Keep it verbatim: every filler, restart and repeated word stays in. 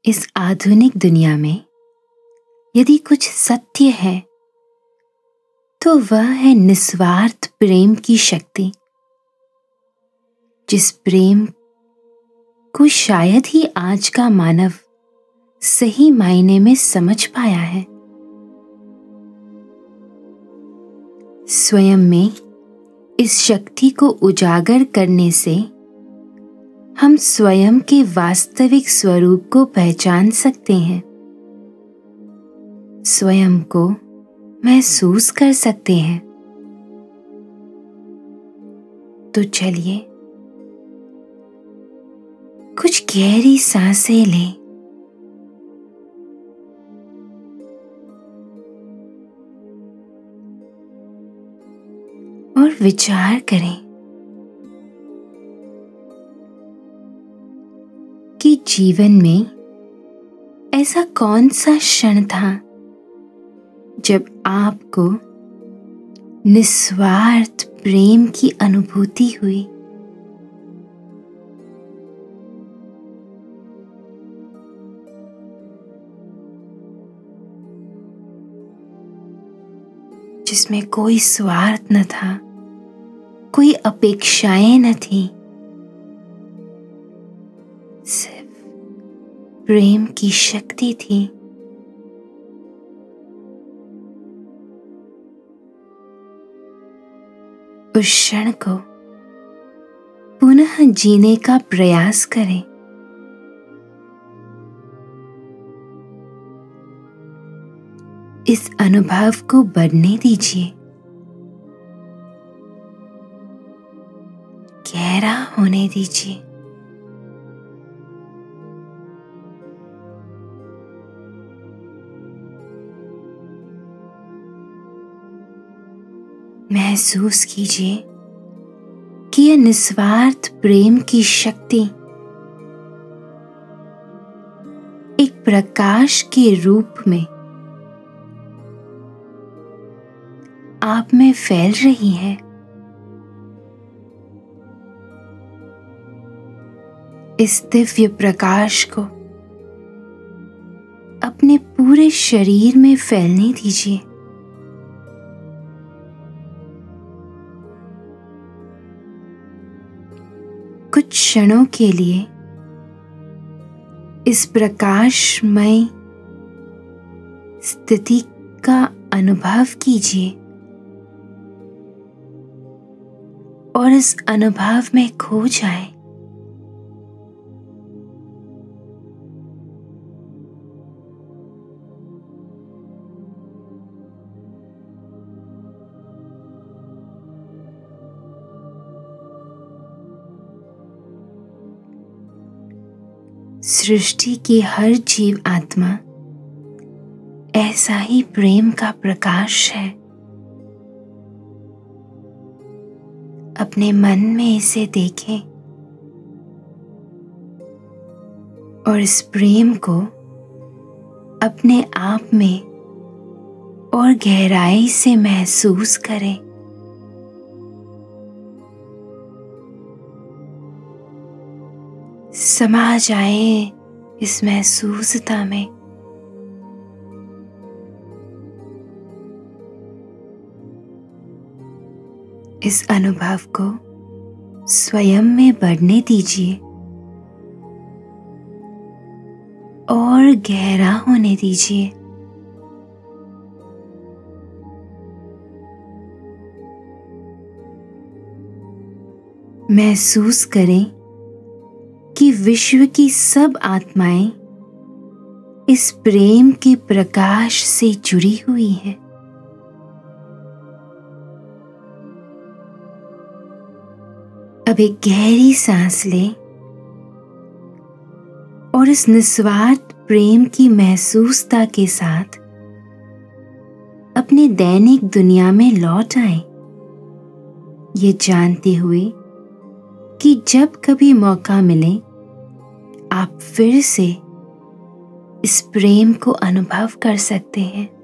इस आधुनिक दुनिया में यदि कुछ सत्य है तो वह है निस्वार्थ प्रेम की शक्ति, जिस प्रेम को शायद ही आज का मानव सही मायने में समझ पाया है। स्वयं में इस शक्ति को उजागर करने से हम स्वयं के वास्तविक स्वरूप को पहचान सकते हैं, स्वयं को महसूस कर सकते हैं। तो चलिए कुछ गहरी सांसें लें और विचार करें कि जीवन में ऐसा कौन सा क्षण था जब आपको निस्वार्थ प्रेम की अनुभूति हुई। जिसमें कोई स्वार्थ न था, कोई अपेक्षाएं न थी, सिर्फ प्रेम की शक्ति थी। उस क्षण को पुनः जीने का प्रयास करें। इस अनुभव को बढ़ने दीजिए, गहरा होने दीजिए। महसूस कीजिए कि यह निस्वार्थ प्रेम की शक्ति एक प्रकाश के रूप में आप में फैल रही है। इस दिव्य प्रकाश को अपने पूरे शरीर में फैलने दीजिए। कुछ क्षणों के लिए इस प्रकाशमय स्थिति का अनुभव कीजिए और इस अनुभव में खो जाए। सृष्टि की हर जीव आत्मा ऐसा ही प्रेम का प्रकाश है। अपने मन में इसे देखें और इस प्रेम को अपने आप में और गहराई से महसूस करें। समा जाए इस महसूसता में। इस अनुभव को स्वयं में बढ़ने दीजिए और गहरा होने दीजिए। महसूस करें कि विश्व की सब आत्माएं इस प्रेम के प्रकाश से जुड़ी हुई हैं। अब एक गहरी सांस लें और इस निस्वार्थ प्रेम की महसूसता के साथ अपने दैनिक दुनिया में लौट आएं, ये जानते हुए कि जब कभी मौका मिले आप फिर से इस प्रेम को अनुभव कर सकते हैं।